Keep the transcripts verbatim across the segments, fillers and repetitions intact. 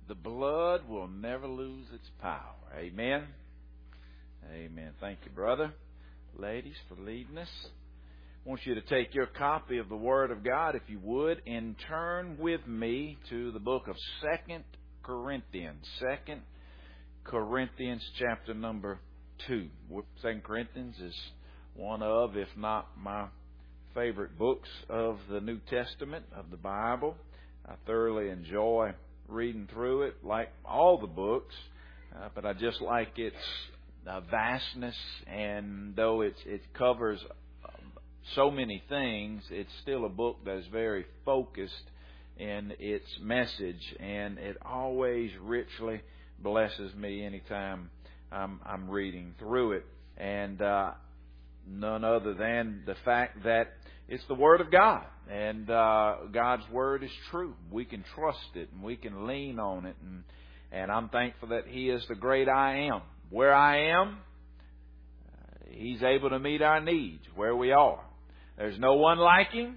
the blood will never lose its power. Amen. Amen. Thank you, brother. Ladies, for leading us. I want you to take your copy of the Word of God, if you would, and turn with me to the book of Second Corinthians. Second Corinthians chapter number two. Second Corinthians is one of, if not my favorite books of the New Testament, of the Bible. I thoroughly enjoy reading through it, like all the books, uh, but I just like its uh, vastness, and though it's, it covers so many things, it's still a book that is very focused in its message, and it always richly blesses me anytime I'm, I'm reading through it. And uh, none other than the fact that it's the Word of God, and uh, God's Word is true. We can trust it, and we can lean on it, and, and I'm thankful that He is the great I am. Where I am, uh, He's able to meet our needs where we are. There's no one like Him.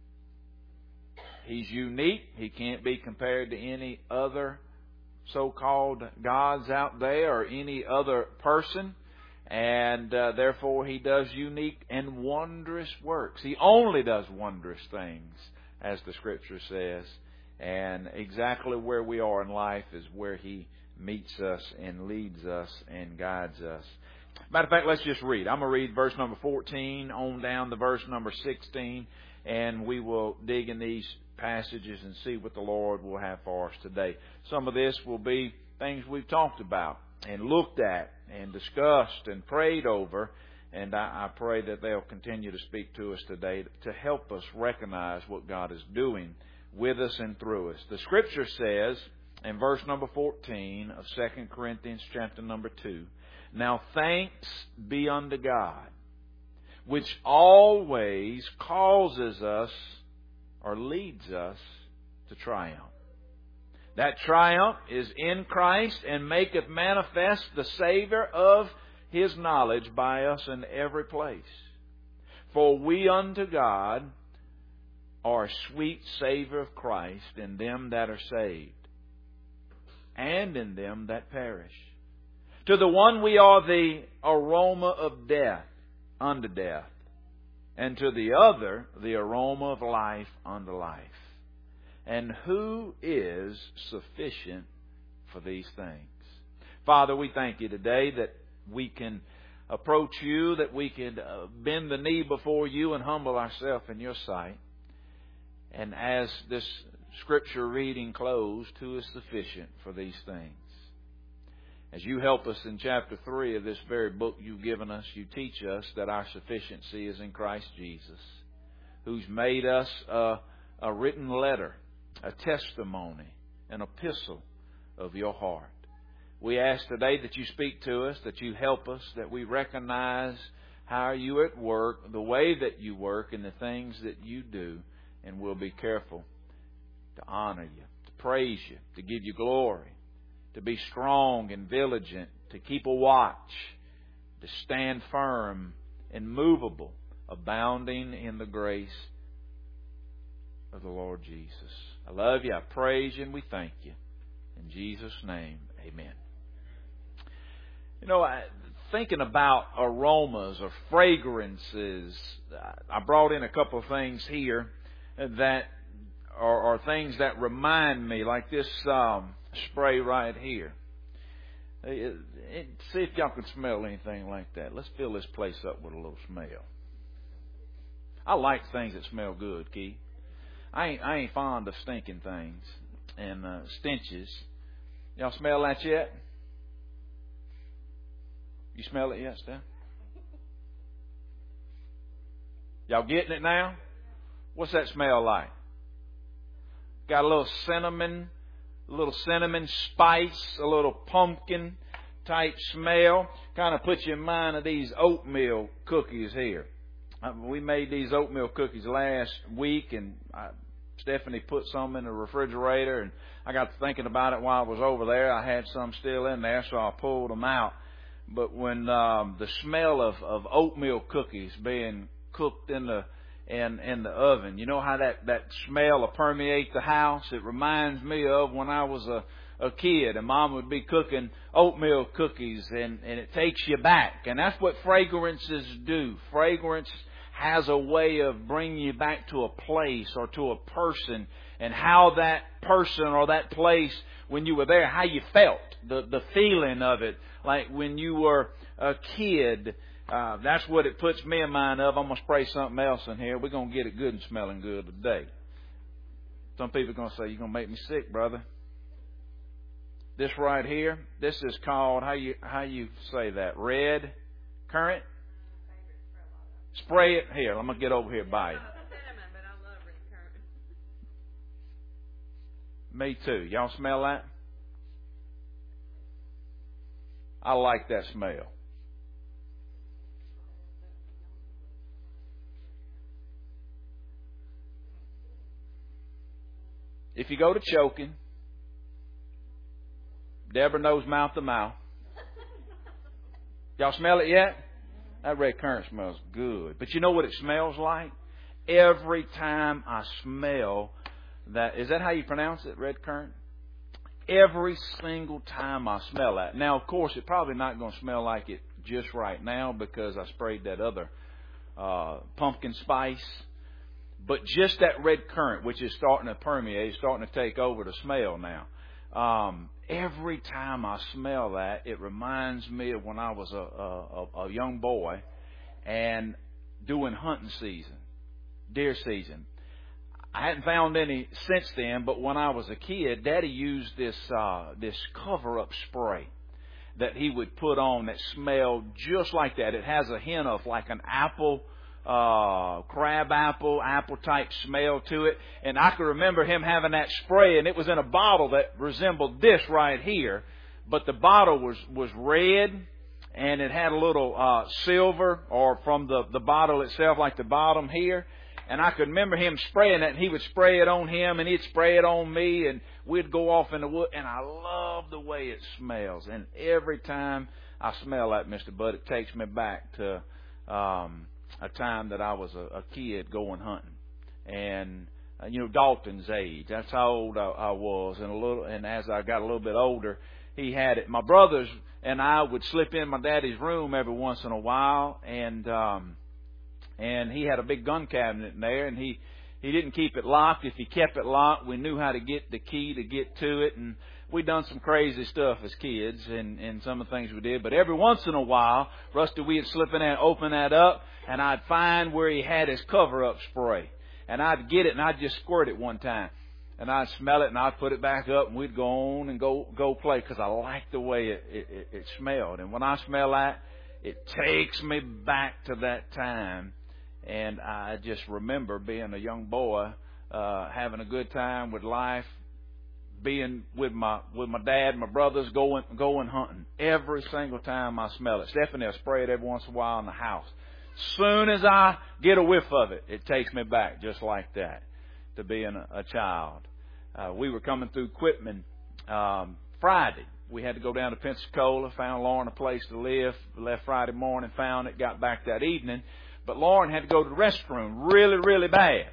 He's unique. He can't be compared to any other so-called gods out there or any other person. And uh, therefore He does unique and wondrous works. He only does wondrous things, as the Scripture says. And exactly where we are in life is where He meets us and leads us and guides us. Matter of fact, let's just read. I'm going to read verse number fourteen on down to verse number sixteen, and we will dig in these passages and see what the Lord will have for us today. Some of this will be things we've talked about and looked at and discussed and prayed over, and I, I pray that they'll continue to speak to us today to help us recognize what God is doing with us and through us. The Scripture says in verse number fourteen of Second Corinthians chapter number two, "Now thanks be unto God, which always causes us or leads us to triumph. That triumph is in Christ, and maketh manifest the savour of His knowledge by us in every place. For we unto God are a sweet savour of Christ in them that are saved, and in them that perish. To the one we are the aroma of death unto death, and to the other the aroma of life unto life. And who is sufficient for these things?" Father, we thank You today that we can approach You, that we can bend the knee before You and humble ourselves in Your sight. And as this Scripture reading closed, who is sufficient for these things? As You help us in chapter three of this very book You've given us, You teach us that our sufficiency is in Christ Jesus, who's made us a, a written letter, a testimony, an epistle of Your heart. We ask today that You speak to us, that You help us, that we recognize how You at work, the way that You work, and the things that You do, and we'll be careful to honor You, to praise You, to give You glory, to be strong and vigilant, to keep a watch, to stand firm and movable, abounding in the grace of the Lord Jesus. I love You, I praise You, and we thank You. In Jesus' name, amen. You know, I, thinking about aromas or fragrances, I brought in a couple of things here that are, are things that remind me, like this um, spray right here. It, it, see if y'all can smell anything like that. Let's fill this place up with a little smell. I like things that smell good, Keith. I ain't, I ain't fond of stinking things and uh, stenches. Y'all smell that yet? You smell it yet, Steph? Y'all getting it now? What's that smell like? Got a little cinnamon, a little cinnamon spice, a little pumpkin type smell. Kind of puts you in mind of these oatmeal cookies here. We made these oatmeal cookies last week, and I, Stephanie put some in the refrigerator, and I got to thinking about it while I was over there. I had some still in there, so I pulled them out. But when um, the smell of, of oatmeal cookies being cooked in the in in the oven, you know how that, that smell will permeate the house? It reminds me of when I was a, a kid, and Mom would be cooking oatmeal cookies, and, and it takes you back. And that's what fragrances do. Fragrance has a way of bringing you back to a place or to a person, and how that person or that place, when you were there, how you felt, the, the feeling of it, like when you were a kid. Uh, that's what it puts me in mind of. I'm going to spray something else in here. We're going to get it good and smelling good today. Some people are going to say, you're going to make me sick, brother. This right here, this is called, how you how you say that, red currant? Spray it. Here, I'm going to get over here by you. Me too. Y'all smell that? I like that smell. If you go to choking, Deborah knows mouth to mouth. Y'all smell it yet? That red currant smells good. But you know what it smells like? Every time I smell that, is that how you pronounce it, red currant? Every single time I smell that. Now, of course, it's probably not going to smell like it just right now because I sprayed that other uh, pumpkin spice. But just that red currant, which is starting to permeate, starting to take over the smell now. Um, every time I smell that, it reminds me of when I was a, a, a young boy and doing hunting season, deer season. I hadn't found any since then, but when I was a kid, Daddy used this uh, this cover-up spray that he would put on that smelled just like that. It has a hint of like an apple, uh, crab apple, apple type smell to it. And I can remember him having that spray, and it was in a bottle that resembled this right here. But the bottle was, was red, and it had a little uh, silver, or from the, the bottle itself, like the bottom here. And I could remember him spraying it, and he would spray it on him, and he'd spray it on me, and we'd go off in the wood. And I love the way it smells. And every time I smell that, Mister Bud, it takes me back to um, a time that I was a, a kid going hunting. And, uh, you know, Dalton's age. That's how old I, I was. And a little, and as I got a little bit older, he had it. My brothers and I would slip in my daddy's room every once in a while, and um, and he had a big gun cabinet in there, and he, he didn't keep it locked. If he kept it locked, we knew how to get the key to get to it, and we'd done some crazy stuff as kids, and, and some of the things we did. But every once in a while, Rusty, we'd slip in there and open that up, and I'd find where he had his cover-up spray. And I'd get it, and I'd just squirt it one time. And I'd smell it, and I'd put it back up, and we'd go on and go go play, because I liked the way it, it, it smelled. And when I smell that, it takes me back to that time. And I just remember being a young boy, uh, having a good time with life, being with my with my dad and my brothers, going going hunting. Every single time I smell it. Stephanie will spray it every once in a while in the house. Soon as I get a whiff of it, it takes me back just like that to being a, a child. Uh, we were coming through Quitman um, Friday. We had to go down to Pensacola, found Lauren a place to live, left Friday morning, found it, got back that evening. But Lauren had to go to the restroom really, really bad.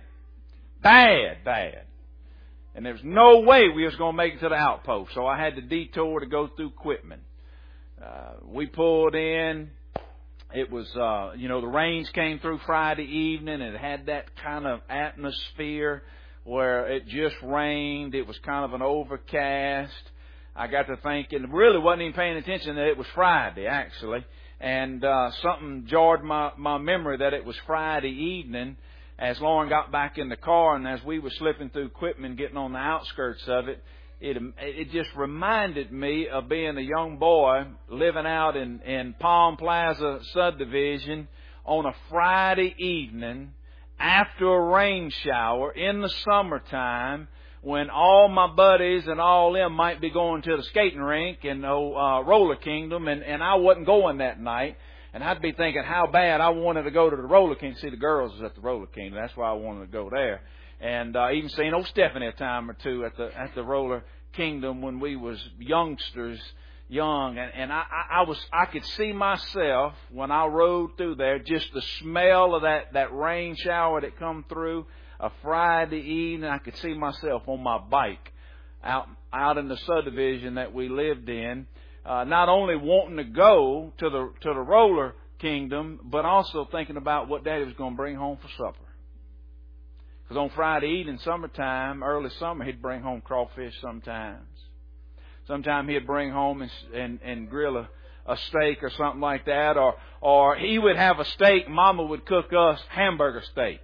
Bad, bad. And there was no way we was going to make it to the outpost. So I had to detour to go through Quitman. Uh, we pulled in. It was, uh, you know, the rains came through Friday evening, and it had that kind of atmosphere where it just rained. It was kind of an overcast. I got to thinking, really wasn't even paying attention that it was Friday, actually. And uh, something jarred my, my memory that it was Friday evening as Lauren got back in the car, and as we were slipping through Quitman, getting on the outskirts of it, It it just reminded me of being a young boy living out in, in Palm Plaza subdivision on a Friday evening after a rain shower in the summertime when all my buddies and all them might be going to the skating rink and oh, uh, Roller Kingdom, and, and I wasn't going that night. And I'd be thinking how bad I wanted to go to the Roller Kingdom. See, the girls was at the Roller Kingdom. That's why I wanted to go there. And uh, even seen old Stephanie a time or two at the at the Roller Kingdom when we was youngsters, young, and, and I, I, I was I could see myself when I rode through there, just the smell of that, that rain shower that come through a Friday evening. I could see myself on my bike out out in the subdivision that we lived in, uh, not only wanting to go to the to the roller kingdom, but also thinking about what Daddy was going to bring home for supper. Because on Friday evening, summertime, early summer, he'd bring home crawfish sometimes. Sometimes he'd bring home and and, and grill a, a steak or something like that, or or he would have a steak. Mama would cook us hamburger steak.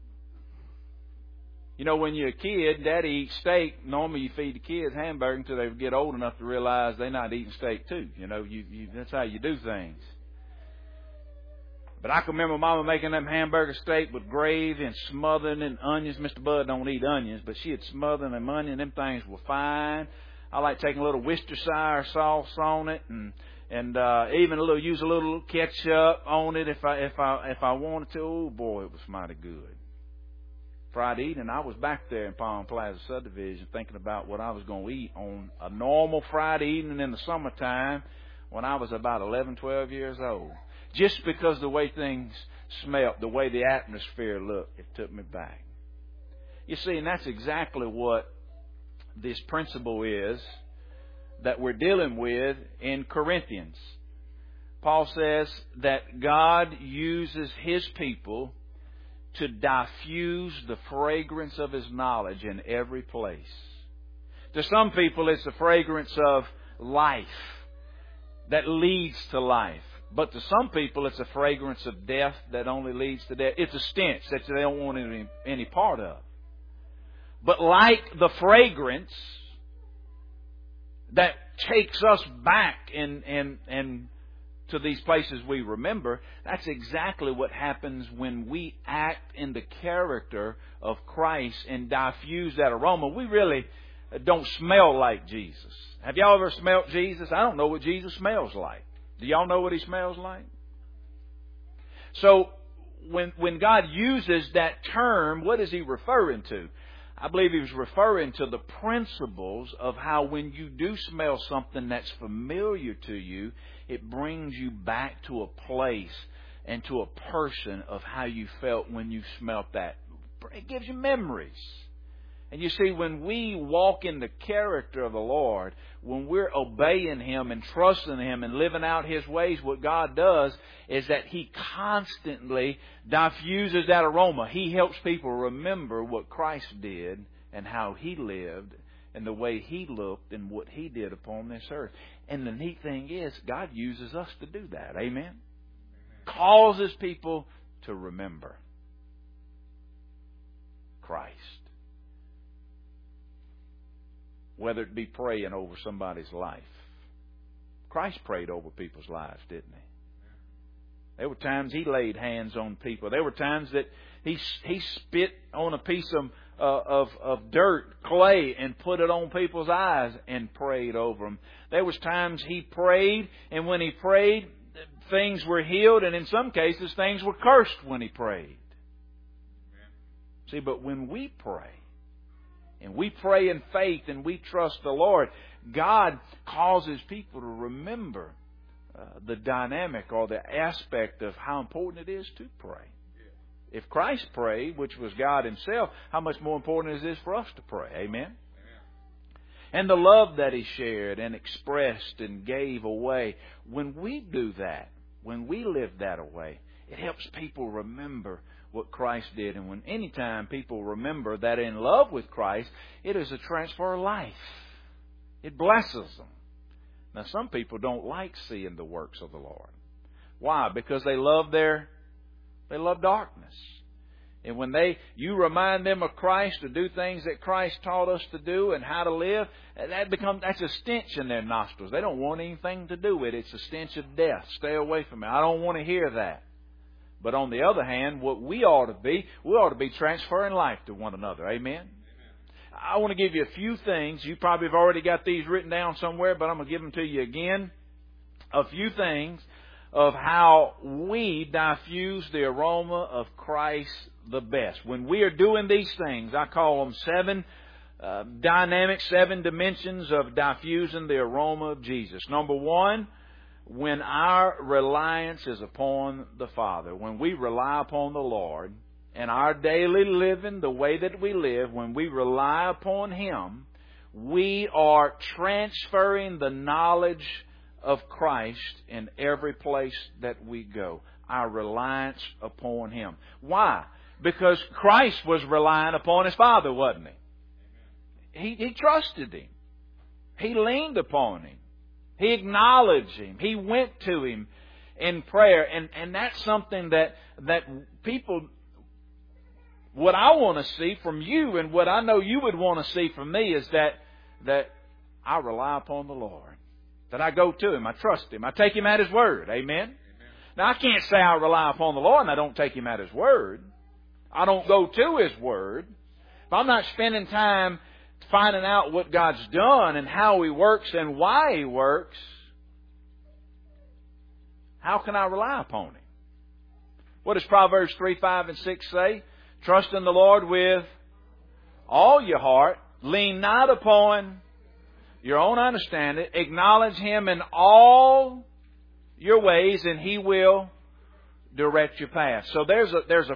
You know, when you're a kid, Daddy eats steak. Normally, you feed the kids hamburger until they get old enough to realize they're not eating steak too. You know, you, you that's how you do things. But I can remember Mama making them hamburger steak with gravy and smothering in onions. Mister Bud don't eat onions, but she had smothered them onions. Them things were fine. I like taking a little Worcestershire sauce on it, and and uh, even a little use a little ketchup on it if I if I if I wanted to. Oh boy, it was mighty good. Friday evening, I was back there in Palm Plaza subdivision thinking about what I was going to eat on a normal Friday evening in the summertime when I was about eleven, twelve years old. Just because the way things smelt, the way the atmosphere looked, it took me back. You see, and that's exactly what this principle is that we're dealing with in Corinthians. Paul says that God uses His people to diffuse the fragrance of His knowledge in every place. To some people, it's the fragrance of life that leads to life. But to some people, it's a fragrance of death that only leads to death. It's a stench that they don't want any, any part of. But like the fragrance that takes us back and and and to these places we remember, that's exactly what happens when we act in the character of Christ and diffuse that aroma. We really don't smell like Jesus. Have y'all ever smelled Jesus? I don't know what Jesus smells like. Do y'all know what He smells like? So when when God uses that term, what is He referring to? I believe He was referring to the principles of how when you do smell something that's familiar to you, it brings you back to a place and to a person of how you felt when you smelt that. It gives you memories. And you see, when we walk in the character of the Lord, when we're obeying Him and trusting Him and living out His ways, what God does is that He constantly diffuses that aroma. He helps people remember what Christ did and how He lived and the way He looked and what He did upon this earth. And the neat thing is, God uses us to do that. Amen? Causes people to remember Christ. Whether it be praying over somebody's life. Christ prayed over people's lives, didn't He? There were times He laid hands on people. There were times that He He spit on a piece of uh, of of dirt, clay, and put it on people's eyes and prayed over them. There was times He prayed, and when He prayed, things were healed, and in some cases, things were cursed when He prayed. See, but when we pray, and we pray in faith and we trust the Lord, God causes people to remember uh, the dynamic or the aspect of how important it is to pray. If Christ prayed, which was God Himself, how much more important is this for us to pray? Amen? Amen. And the love that He shared and expressed and gave away, when we do that, when we live that away, it helps people remember what Christ did. And when any time people remember that in love with Christ, it is a transfer of life. It blesses them. Now, some people don't like seeing the works of the Lord. Why? Because they love their, they love darkness. And when they, you remind them of Christ to do things that Christ taught us to do and how to live, that becomes, that's a stench in their nostrils. They don't want anything to do with it. It's a stench of death. Stay away from it. I don't want to hear that. But on the other hand, what we ought to be, we ought to be transferring life to one another. Amen? Amen. I want to give you a few things. You probably have already got these written down somewhere, but I'm going to give them to you again. A few things of how we diffuse the aroma of Christ the best. When we are doing these things, I call them seven uh, dynamic, seven dimensions of diffusing the aroma of Jesus. Number one, when our reliance is upon the Father, when we rely upon the Lord, and our daily living, the way that we live, when we rely upon Him, We are transferring the knowledge of Christ in every place that we go. Our reliance upon Him. Why? Because Christ was relying upon His Father, wasn't He? He, he trusted Him. He leaned upon Him. He acknowledged Him. He went to Him in prayer. And, and that's something that, that people, what I want to see from you and what I know you would want to see from me is that, that I rely upon the Lord. That I go to Him. I trust Him. I take Him at His word. Amen? Amen. Now, I can't say I rely upon the Lord and I don't take Him at His word. I don't go to His word. If I'm not spending time finding out what God's done and how He works and why He works, how can I rely upon Him? What does Proverbs three, five, and six say? Trust in the Lord with all your heart. Lean not upon your own understanding. Acknowledge Him in all your ways and He will direct your path. So there's a, there's a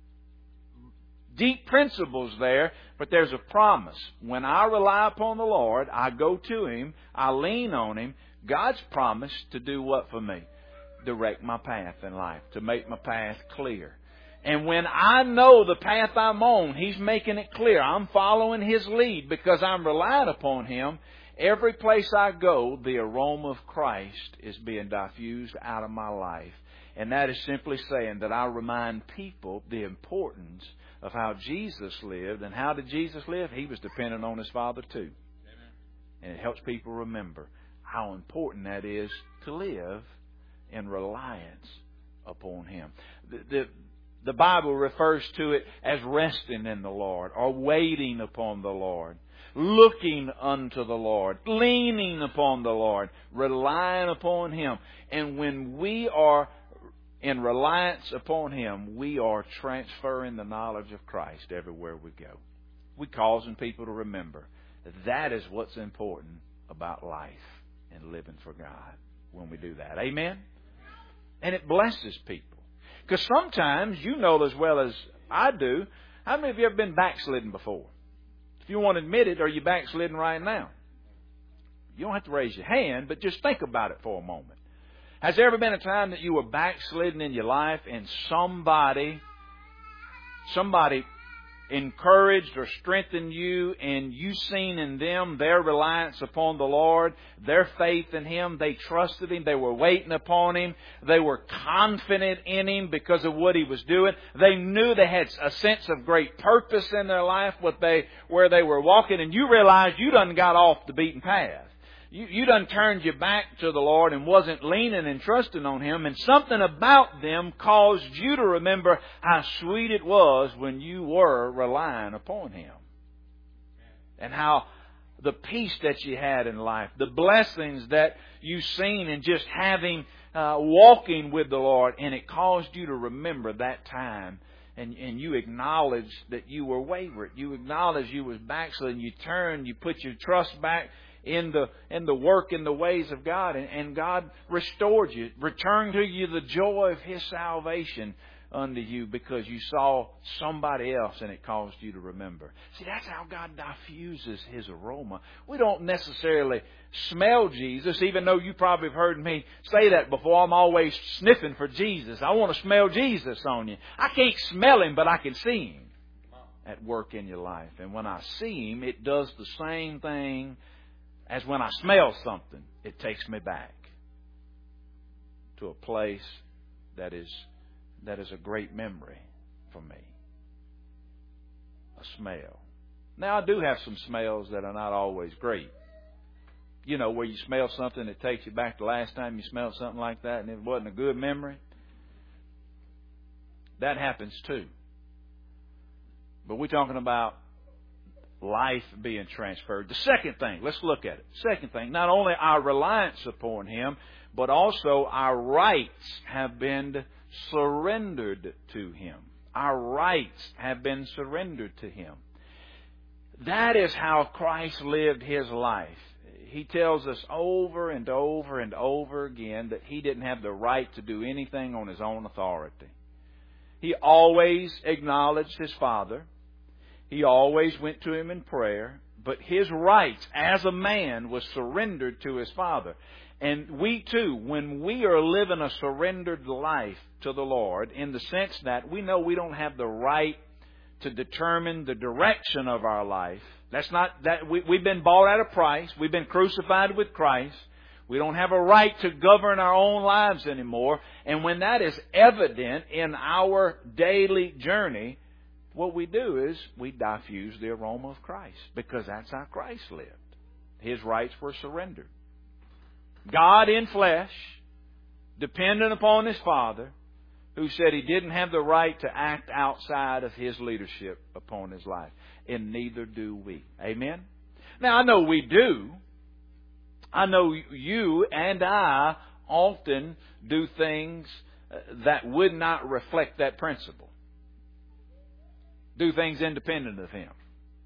deep principles there, but there's a promise. When I rely upon the Lord, I go to Him, I lean on Him, God's promised to do what for me? Direct my path in life, to make my path clear. And when I know the path I'm on, He's making it clear. I'm following His lead because I'm relying upon Him. Every place I go, the aroma of Christ is being diffused out of my life. And that is simply saying that I remind people the importance of how Jesus lived. And how did Jesus live? He was dependent on His Father too. Amen. And it helps people remember how important that is to live in reliance upon Him. The, the, the Bible refers to it as resting in the Lord or waiting upon the Lord. Looking unto the Lord, leaning upon the Lord, relying upon Him. And when we are in reliance upon Him, we are transferring the knowledge of Christ everywhere we go. We're causing people to remember that is what's important about life and living for God when we do that. Amen? And it blesses people. Because sometimes, you know as well as I do, how many of you have been backslidden before? If you want to admit it, are you backslidden right now? You don't have to raise your hand, but just think about it for a moment. Has there ever been a time that you were backslidden in your life and somebody, somebody encouraged or strengthened you and you seen in them their reliance upon the Lord, their faith in Him, they trusted Him, they were waiting upon Him, they were confident in Him because of what He was doing. They knew they had a sense of great purpose in their life, what they, where they were walking, and you realized you done got off the beaten path. You, you done turned your back to the Lord and wasn't leaning and trusting on Him. And something about them caused you to remember how sweet it was when you were relying upon Him. And how the peace that you had in life, the blessings that you've seen in just having, uh, walking with the Lord. And it caused you to remember that time. And, and you acknowledged that you were wayward. You acknowledged you was backslidden. You turned, you put your trust back in the in the work, in the ways of God, and, and God restored you, returned to you the joy of His salvation unto you because you saw somebody else and it caused you to remember. See, that's how God diffuses His aroma. We don't necessarily smell Jesus, even though you probably have heard me say that before. I'm always sniffing for Jesus. I want to smell Jesus on you. I can't smell Him, but I can see Him at work in your life. And when I see Him, it does the same thing as when I smell something. It takes me back to a place that is that is a great memory for me. A smell. Now, I do have some smells that are not always great. You know, where you smell something that takes you back to the last time you smelled something like that and it wasn't a good memory. That happens too. But we're talking about life being transferred. The second thing, let's look at it. Second thing, not only our reliance upon Him, but also our rights have been surrendered to Him. Our rights have been surrendered to Him. That is how Christ lived His life. He tells us over and over and over again that He didn't have the right to do anything on His own authority. He always acknowledged His Father. He always went to Him in prayer, but his rights as a man was surrendered to his Father. And we too, when we are living a surrendered life to the Lord, in the sense that we know we don't have the right to determine the direction of our life. That's not that we, we've been bought at a price. We've been crucified with Christ. We don't have a right to govern our own lives anymore. And when that is evident in our daily journey, what we do is we diffuse the aroma of Christ, because that's how Christ lived. His rights were surrendered. God in flesh, dependent upon His Father, who said He didn't have the right to act outside of His leadership upon His life. And neither do we. Amen? Now, I know we do. I know you and I often do things that would not reflect that principle. Do things independent of Him.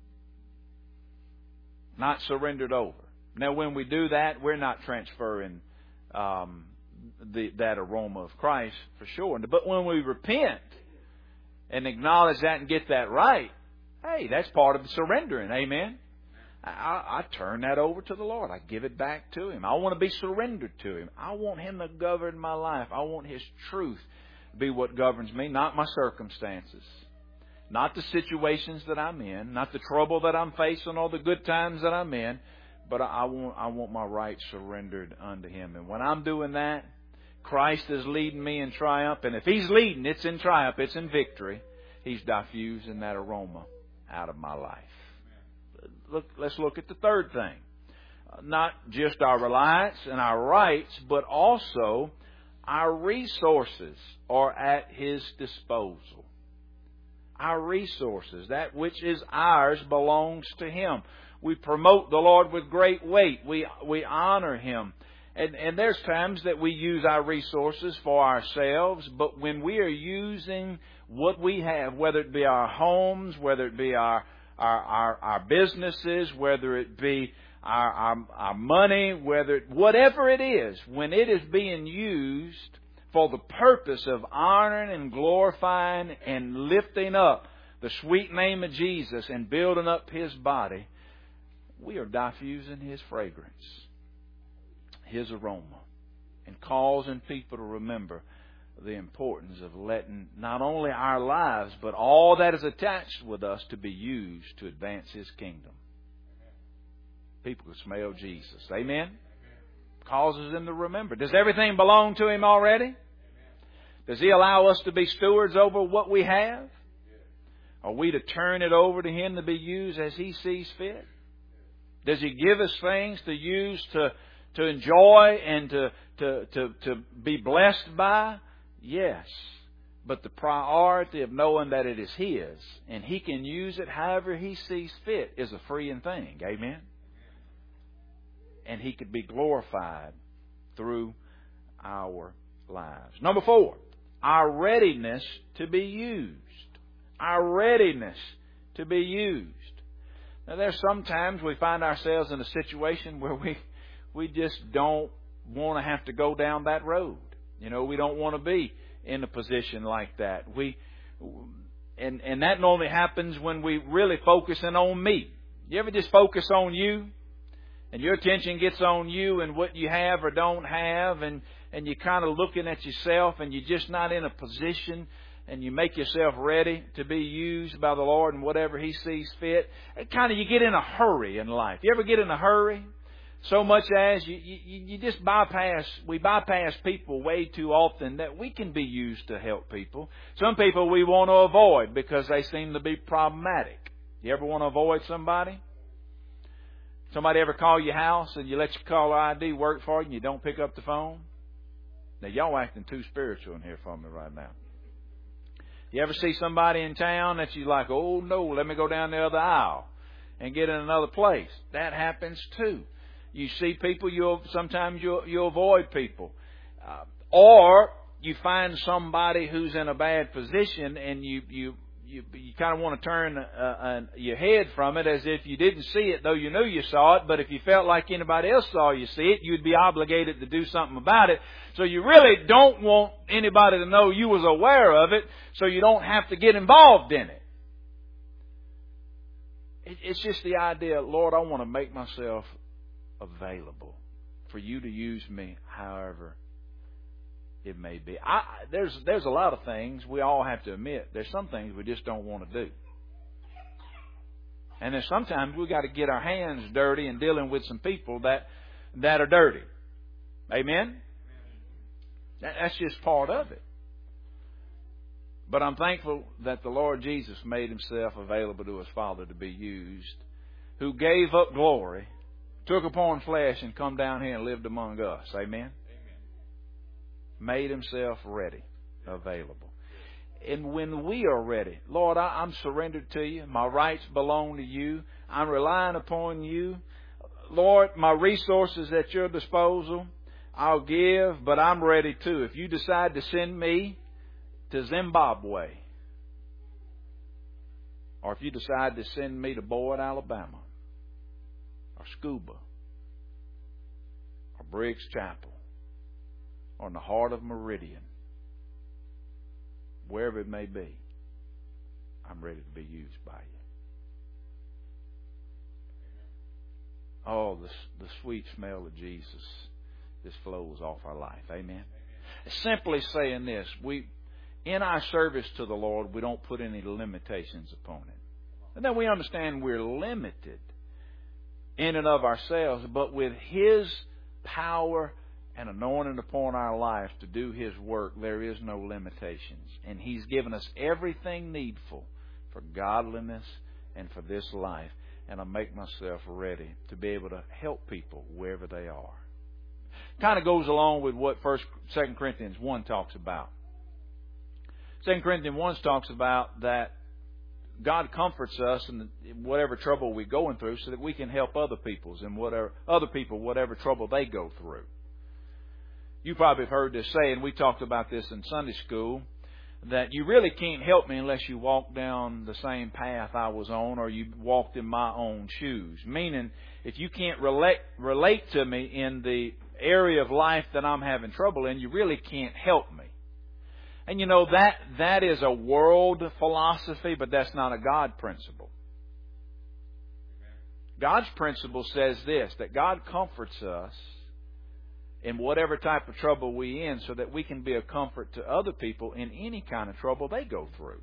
Not surrendered over. Now, when we do that, we're not transferring um, the, that aroma of Christ for sure. But when we repent and acknowledge that and get that right, hey, that's part of the surrendering. Amen? I, I turn that over to the Lord. I give it back to Him. I want to be surrendered to Him. I want Him to govern my life. I want His truth to be what governs me, not my circumstances. Not the situations that I'm in, not the trouble that I'm facing or the good times that I'm in, but I want I want my rights surrendered unto Him. And when I'm doing that, Christ is leading me in triumph. And if He's leading, it's in triumph, it's in victory. He's diffusing that aroma out of my life. Look, let's look at the third thing. Not just our reliance and our rights, but also our resources are at His disposal. Our resources, that which is ours, belongs to Him. We promote the Lord with great weight. We we honor Him. And, and there's times that we use our resources for ourselves, but when we are using what we have, whether it be our homes, whether it be our our, our, our businesses, whether it be our, our, our money, whether it, whatever it is, when it is being used for the purpose of honoring and glorifying and lifting up the sweet name of Jesus and building up His body, we are diffusing His fragrance, His aroma, and causing people to remember the importance of letting not only our lives, but all that is attached with us to be used to advance His kingdom. People can smell Jesus. Amen? Causes them to remember. Does everything belong to Him already? Does He allow us to be stewards over what we have? Are we to turn it over to Him to be used as He sees fit? Does He give us things to use to, to enjoy and to, to, to, to be blessed by? Yes. But the priority of knowing that it is His and He can use it however He sees fit is a freeing thing. Amen? And He could be glorified through our lives. Number four, our readiness to be used. Our readiness to be used. Now, there's sometimes we find ourselves in a situation where we we just don't want to have to go down that road. You know, we don't want to be in a position like that. We and and that normally happens when we really focusing on me. You ever just focus on you? And your attention gets on you and what you have or don't have, and, and you're kind of looking at yourself and you're just not in a position, and you make yourself ready to be used by the Lord in whatever He sees fit. And kind of you get in a hurry in life. You ever get in a hurry? So much as you, you, you just bypass, we bypass people way too often that we can be used to help people. Some people we want to avoid because they seem to be problematic. You ever want to avoid somebody? Somebody ever call your house and you let your caller I D work for you and you don't pick up the phone? Now, y'all acting too spiritual in here for me right now. You ever see somebody in town that you like, oh no, let me go down the other aisle and get in another place? That happens too. You see people, you'll sometimes you'll, you'll avoid people. Uh, or you find somebody who's in a bad position and you, you, You, you kind of want to turn uh, uh, your head from it as if you didn't see it, though you knew you saw it. But if you felt like anybody else saw you see it, you'd be obligated to do something about it. So you really don't want anybody to know you was aware of it, so you don't have to get involved in it. It's just the idea, Lord, I want to make myself available for you to use me however it may be. I, there's there's a lot of things we all have to admit. There's some things we just don't want to do. And then sometimes we got to get our hands dirty in dealing with some people that that are dirty. Amen? That, that's just part of it. But I'm thankful that the Lord Jesus made Himself available to His Father to be used, who gave up glory, took upon flesh, and come down here and lived among us. Amen? Amen. Made Himself ready, available. And when we are ready, Lord, I, I'm surrendered to You. My rights belong to You. I'm relying upon You. Lord, my resources at Your disposal, I'll give, but I'm ready too. If You decide to send me to Zimbabwe, or if You decide to send me to Boyd, Alabama, or Scuba, or Briggs Chapel, or in the heart of Meridian, wherever it may be, I'm ready to be used by You. Oh, the, the sweet smell of Jesus just flows off our life. Amen? Amen. Simply saying this, we in our service to the Lord, we don't put any limitations upon it. And then we understand we're limited in and of ourselves, but with His power and anointing upon our life to do His work, there is no limitations. And He's given us everything needful for godliness and for this life. And I make myself ready to be able to help people wherever they are. Kind of goes along with what First, Second Corinthians one talks about. Second Corinthians one talks about that God comforts us in whatever trouble we're going through, so that we can help other people's and whatever other people whatever trouble they go through. You probably have heard this saying. We talked about this in Sunday school, that you really can't help me unless you walk down the same path I was on, or you walked in my own shoes. Meaning, if you can't relate relate to me in the area of life that I'm having trouble in, you really can't help me. And you know, that that is a world philosophy, but that's not a God principle. God's principle says this, that God comforts us in whatever type of trouble we in, so that we can be a comfort to other people in any kind of trouble they go through.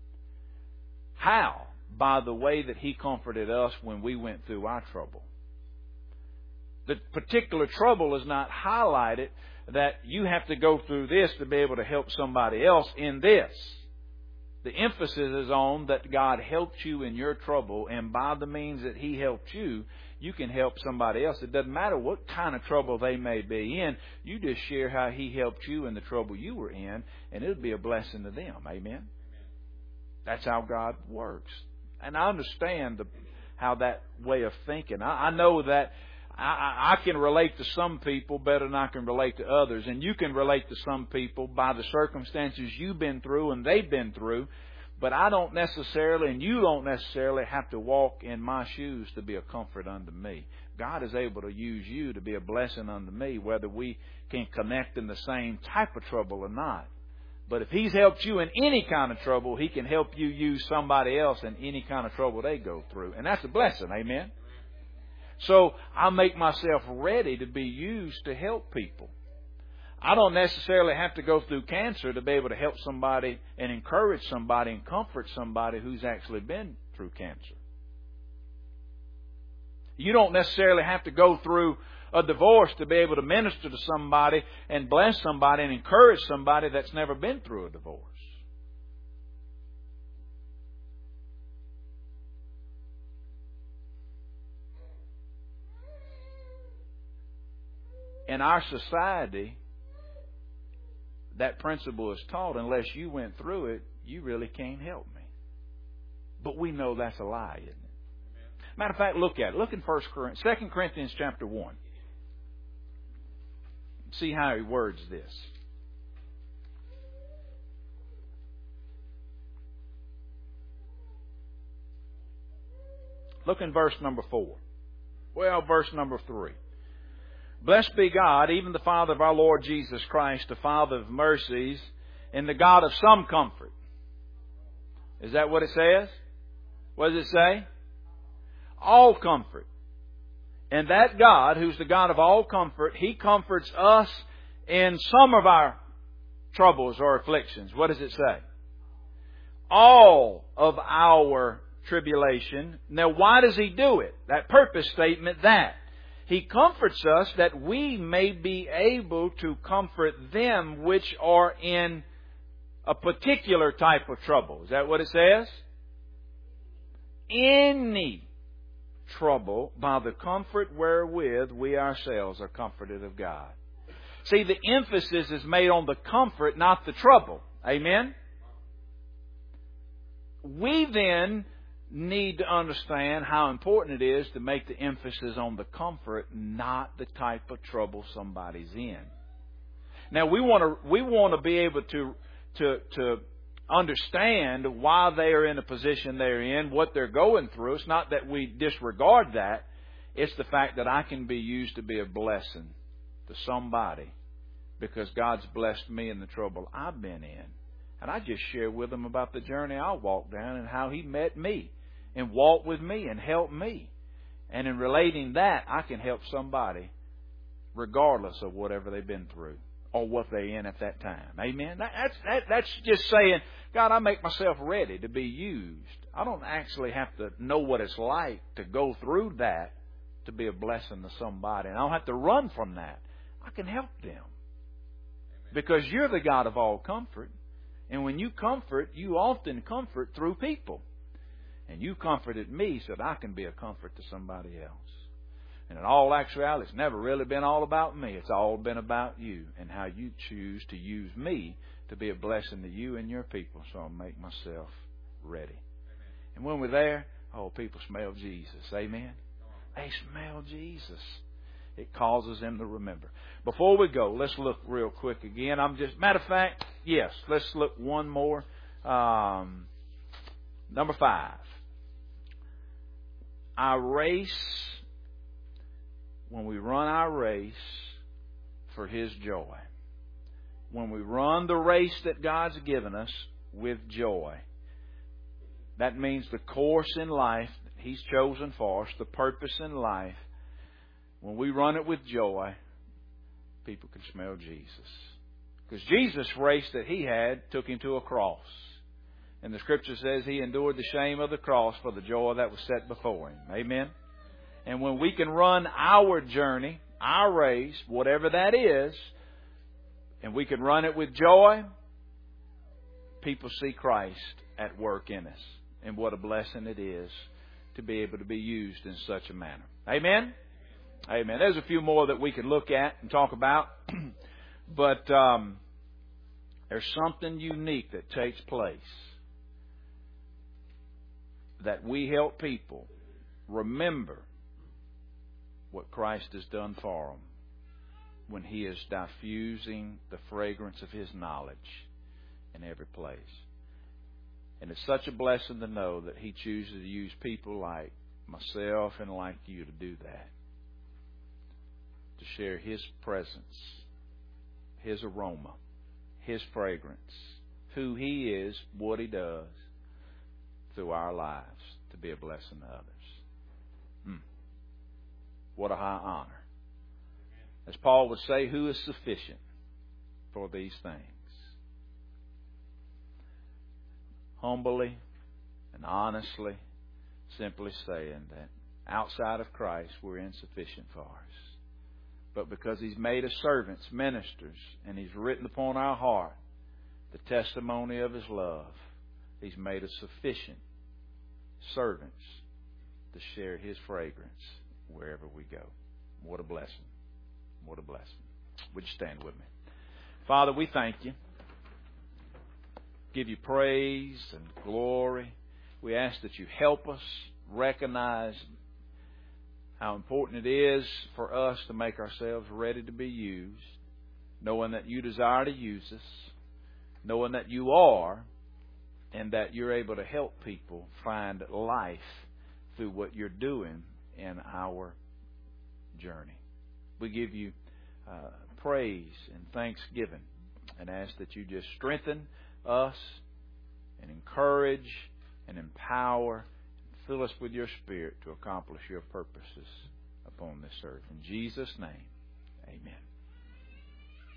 How? By the way that He comforted us when we went through our trouble. The particular trouble is not highlighted that you have to go through this to be able to help somebody else in this. The emphasis is on that God helped you in your trouble, and by the means that He helped you, you can help somebody else. It doesn't matter what kind of trouble they may be in. You just share how He helped you in the trouble you were in, and it'll be a blessing to them. Amen? That's how God works. And I understand the, how that way of thinking. I, I know that I, I can relate to some people better than I can relate to others. And you can relate to some people by the circumstances you've been through and they've been through. But I don't necessarily, and you don't necessarily, have to walk in my shoes to be a comfort unto me. God is able to use you to be a blessing unto me, whether we can connect in the same type of trouble or not. But if He's helped you in any kind of trouble, He can help you use somebody else in any kind of trouble they go through. And that's a blessing. Amen? So I make myself ready to be used to help people. I don't necessarily have to go through cancer to be able to help somebody and encourage somebody and comfort somebody who's actually been through cancer. You don't necessarily have to go through a divorce to be able to minister to somebody and bless somebody and encourage somebody that's never been through a divorce. In our society, that principle is taught. Unless you went through it, you really can't help me. But we know that's a lie, isn't it? Matter of fact, look at it. Look in First Corinthians, Second Corinthians chapter one. See how he words this. Look in verse number four. Well, verse number three. Blessed be God, even the Father of our Lord Jesus Christ, the Father of mercies, and the God of some comfort. Is that what it says? What does it say? all comfort. And that God, who's the God of all comfort, He comforts us in some of our troubles or afflictions. What does it say? All of our tribulation. Now, why does He do it? That purpose statement, that. He comforts us that we may be able to comfort them which are in a particular type of trouble. Is that what it says? Any trouble by the comfort wherewith we ourselves are comforted of God. See, the emphasis is made on the comfort, not the trouble. Amen? We then need to understand how important it is to make the emphasis on the comfort, not the type of trouble somebody's in. Now, we want to we want to be able to to to understand why they are in the position they're in, what they're going through. It's not that we disregard that. It's the fact that I can be used to be a blessing to somebody because God's blessed me in the trouble I've been in. And I just share with them about the journey I walked down and how He met me and walked with me and helped me. And in relating that, I can help somebody regardless of whatever they've been through or what they're in at that time. Amen? That's, that, that's just saying, God, I make myself ready to be used. I don't actually have to know what it's like to go through that to be a blessing to somebody. And I don't have to run from that. I can help them. Because you're the God of all comfort. And when you comfort, you often comfort through people. And you comforted me so that I can be a comfort to somebody else. And in all actuality, it's never really been all about me. It's all been about you and how you choose to use me to be a blessing to you and your people. So I'll make myself ready. Amen. And when we're there, oh, people smell Jesus. Amen? They smell Jesus. It causes them to remember. Before we go, let's look real quick again. I'm just, matter of fact, yes, let's look one more. Um, number five. Our race, when we run our race for His joy. When we run the race that God's given us with joy. That means the course in life that He's chosen for us, the purpose in life. When we run it with joy, people can smell Jesus. Because Jesus' race that He had took Him to a cross. And the Scripture says He endured the shame of the cross for the joy that was set before Him. Amen? And when we can run our journey, our race, whatever that is, and we can run it with joy, people see Christ at work in us. And what a blessing it is to be able to be used in such a manner. Amen? Amen. There's a few more that we could look at and talk about. But um, there's something unique that takes place that we help people remember what Christ has done for them when He is diffusing the fragrance of His knowledge in every place. And it's such a blessing to know that He chooses to use people like myself and like you to do that. To share His presence, His aroma, His fragrance, who He is, what He does through our lives to be a blessing to others. Hmm. What a high honor. As Paul would say, who is sufficient for these things? Humbly and honestly, simply saying that outside of Christ, we're insufficient for us. But because He's made us servants, ministers, and He's written upon our heart the testimony of His love, He's made us sufficient servants to share His fragrance wherever we go. What a blessing. What a blessing. Would you stand with me? Father, we thank You. Give You praise and glory. We ask that You help us recognize how important it is for us to make ourselves ready to be used, knowing that You desire to use us, knowing that You are, and that You're able to help people find life through what You're doing in our journey. We give You uh, praise and thanksgiving and ask that You just strengthen us and encourage and empower and fill us with your Spirit to accomplish your purposes upon this earth. In Jesus' name, amen.